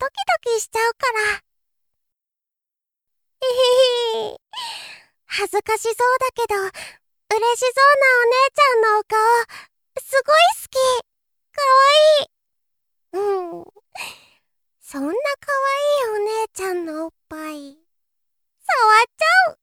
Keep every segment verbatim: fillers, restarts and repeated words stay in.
ドキドキしちゃうから。えへへ。恥ずかしそうだけど、嬉しそうなお姉ちゃんのお顔、すごい好き。かわいい。うん。そんなかわいいお姉ちゃんのおっぱい、触っちゃ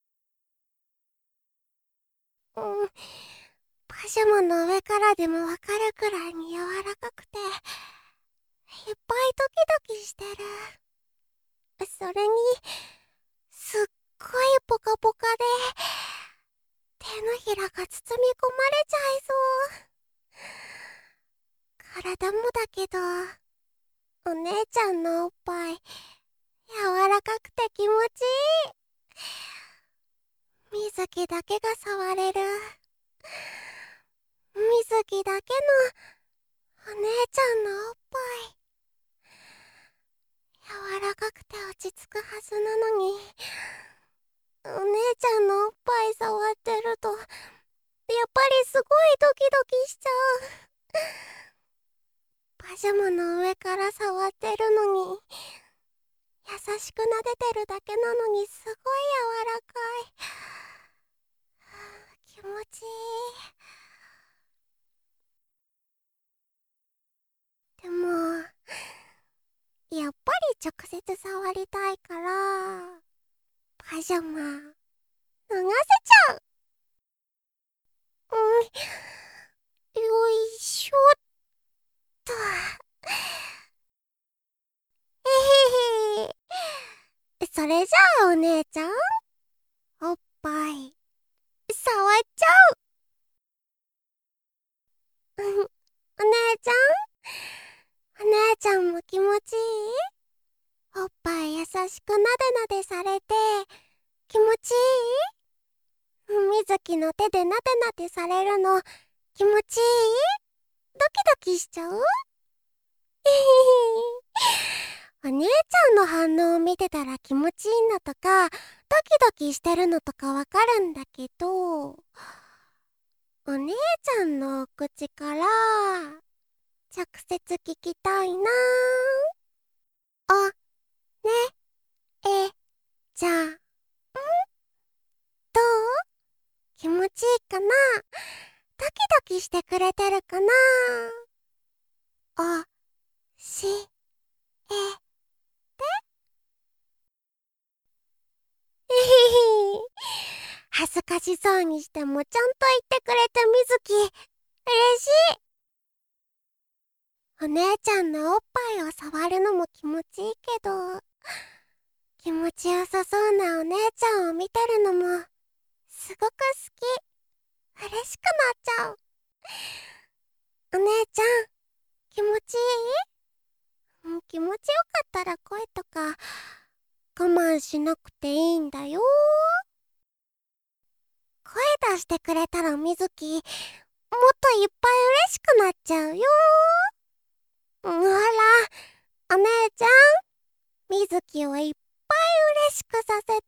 う。うん。パジャマの上からでもわかるくらいに柔らかくて、いっぱいドキドキしてる。それに、すっごいポカポカで、手のひらが包み込まれちゃいそう。体もだけど、お姉ちゃんのおっぱい、柔らかくて気持ちいい。みずきだけが触れる。みずきだけのお姉ちゃんのおっぱい。柔らかくて落ち着くはずなのに、お姉ちゃんのおっぱい触ってると、やっぱりすごいドキドキしちゃう。パジャマの上から触ってるのに、優しく撫でてるだけなのにすごい柔らかい。気持ちいい。でも、やっぱり直接触りたいから、パジャマ、脱がせちゃう。うん、よいしょっと。えへへ。それじゃあお姉ちゃん、おっぱい、触っちゃう。うん、お姉ちゃん、お姉ちゃんも気持ちいい？おっぱい優しくなでなでされて、気持ちいい？みずきの手でなでなでされるの、気持ちいい？ドキドキしちゃう？えへへ。お姉ちゃんの反応を見てたら気持ちいいのとか、ドキドキしてるのとかわかるんだけど、お姉ちゃんのお口から直接聞きたいな。お、ね、え、じゃん。どう？気持ちいいかな？ドキドキしてくれてるかな？お、し、え、えへへ。恥ずかしそうにしてもちゃんと言ってくれてみずき、嬉しい。お姉ちゃんのおっぱいを触るのも気持ちいいけど、気持ちよさそうなお姉ちゃんを見てるのも、すごく好き。嬉しくなっちゃう。お姉ちゃん、気持ちいい？うん、気持ちよかったら声とか、我慢しなくていいんだよ。声出してくれたらみずき、もっといっぱい嬉しくなっちゃうよ。うん、ほら、お姉ちゃん、みずきをいっぱい嬉しくさせて。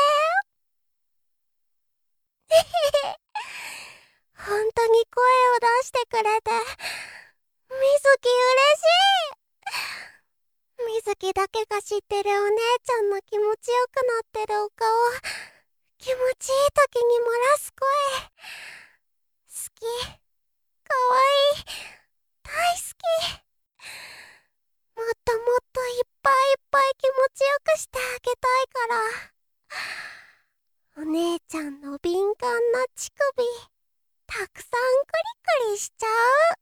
へへへ。ほんとに声を出してくれて、みずき嬉しい。みずきだけが知ってるお姉ちゃんの気持ちよくなってるお顔、気持ちいい時に漏らす声、好き、かわいい、大好き。もっともっといっぱいいっぱい気持ちよくしてあげたいから、お姉ちゃんの敏感な乳首、たくさんクリクリしちゃう。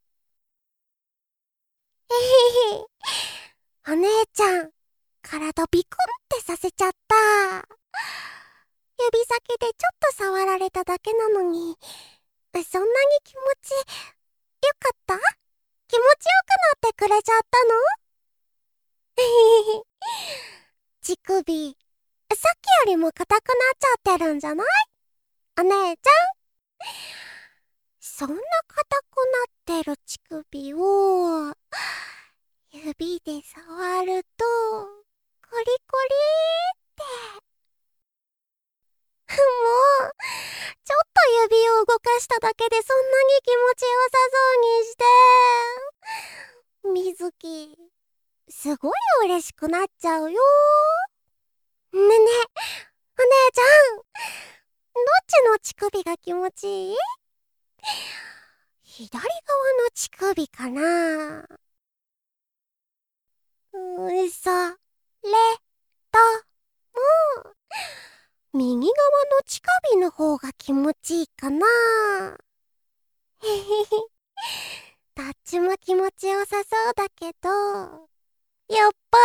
えへへ。お姉ちゃん、体ビクンってさせちゃった。指先でちょっと触られただけなのに、そんなに気持ちよかった？気持ちよくなってくれちゃったの？えへへ。乳首、さっきよりも硬くなっちゃってるんじゃない？お姉ちゃん。そんな硬くなってる乳首を、指で触ると、コリコリーって。もう、ちょっと指を動かしただけでそんなに気持ちよさそうにして。みずき、 すごい嬉しくなっちゃうよ。ねえねえ、お姉ちゃん、どっちの乳首が気持ちいい？左側の乳首かな？うーそれとも右側の乳首の方が気持ちいいかな？へへへ。どっちも気持ちよさそうだけど、やっぱ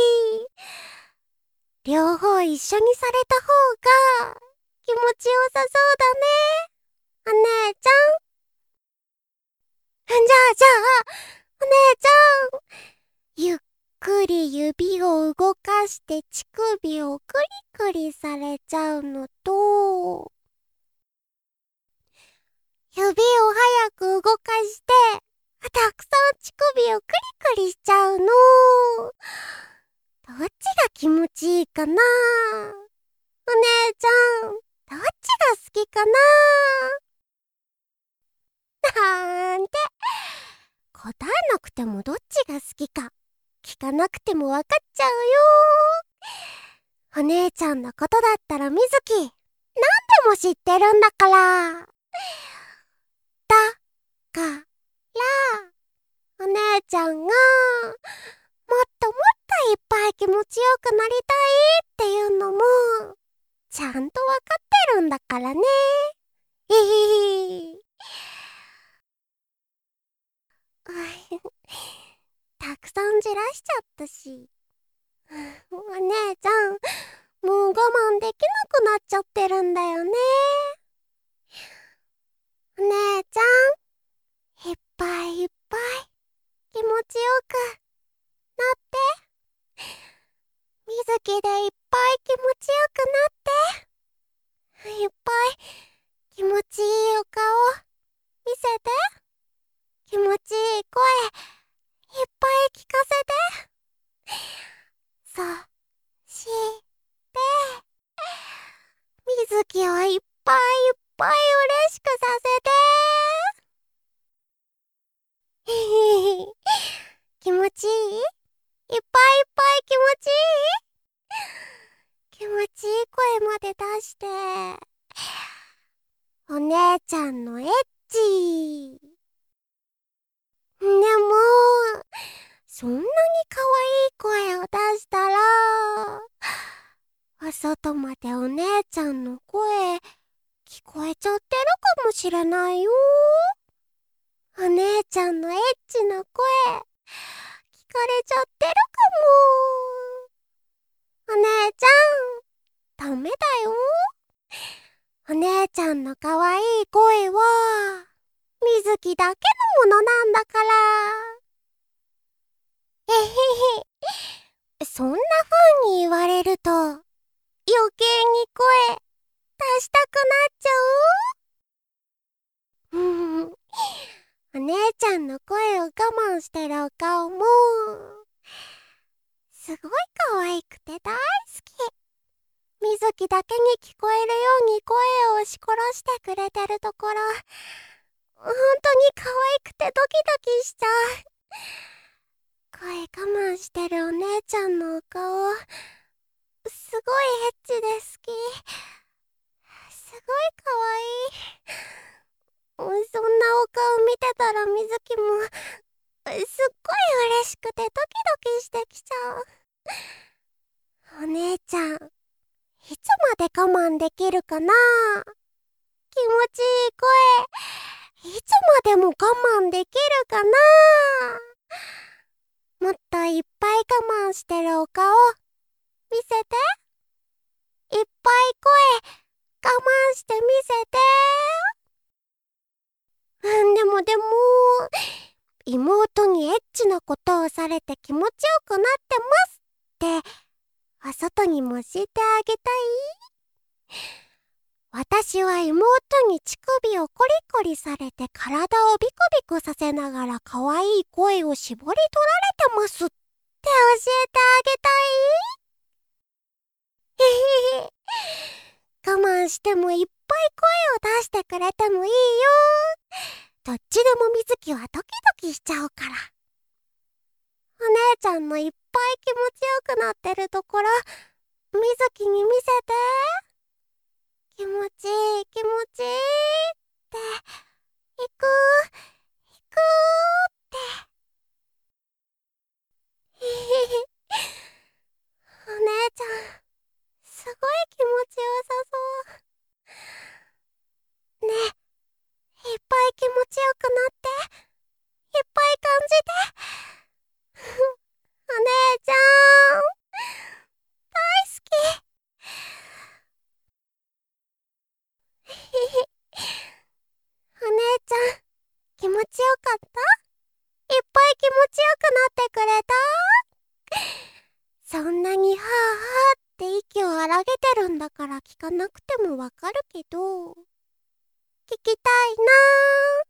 り両方一緒にされた方が気持ちよさそうだね、お姉ちゃん。じゃあじゃあ、お姉ちゃん、ゆっくり指を動かして乳首をクリクリされちゃうのと、指を早く動かしてたくさん乳首をクリクリしちゃうの、どっちが気持ちいいかな？お姉ちゃん、どっちが好きかな？なんて、答えなくてもどっちが好きか聞かなくてもわかっちゃうよ。お姉ちゃんのことだったらみずき、なんでも知ってるんだから。だから、お姉ちゃんが、もっともっといっぱい気持ちよくなりたいっていうのも、ちゃんとわかってるんだからね。ひひひ。たくさんじらしちゃったし。お姉ちゃん、もう我慢できなくなっちゃってるんだよね。お姉ちゃん、いっぱいいっぱい気持ちよくなって。みずきでいっぱい気持ちよくなって。いっぱい気持ちいいお顔見せて。気持ちいい声いっぱい聞かせて。そして、みずきをいっぱいいっぱい嬉しくさせて。ひひひ。気持ちいい？いっぱいいっぱい気持ちいい？気持ちいい声まで出して。お姉ちゃんのエッチ。でも、そんなに可愛い声を出したら、お外までお姉ちゃんの声聞こえちゃってるかもしれないよ。お姉ちゃんのエッチな声聞かれちゃってるかも。お姉ちゃん、ダメだよ。お姉ちゃんの可愛い声はみずきだけのものなんだから。えへへ。そんな風に言われると余計に声出したくなっちゃう。うん。お姉ちゃんの声を我慢してるお顔もすごい可愛くて大好き。みずきだけに聞こえるように声を押し殺してくれてるところ、ほんとに可愛くてドキドキしちゃう。声我慢してるお姉ちゃんのお顔、すごいエッチで好き。すごい可愛い。そんなお顔見てたらみずきもすっごい嬉しくてドキドキしてきちゃう。お姉ちゃん、いつまで我慢できるかな？気持ちいい声、いつまでも我慢できるかな？もっといっぱい我慢してるお顔見せて。いっぱい声我慢してみせて。うん、でもでも、妹にエッチなことをされて気持ちよくなってますって、お外にも教えてあげたい？私は妹に乳首をコリコリされて体をビクビクさせながら可愛い声を絞り取られてますって教えてあげたい？へへへ。我慢してもいっぱい声を出してくれてもいいよ。どっちでもみずきはドキドキしちゃうから。 お姉ちゃんのいっぱい気持ちよくなってるところ、みずきに見せて。気持ちいい気持ちいいって、いくいくって。ひひひ。お姉ちゃん、すごい気持ちよさそう。ねえ、いっぱい気持ちよくなって、いっぱい感じて。お姉ちゃん、大好き。ひひ。お姉ちゃん、気持ちよかった？いっぱい気持ちよくなってくれた？そんなにはぁはぁって息を荒げてるんだから聞かなくてもわかるけど、聞きたいなぁ。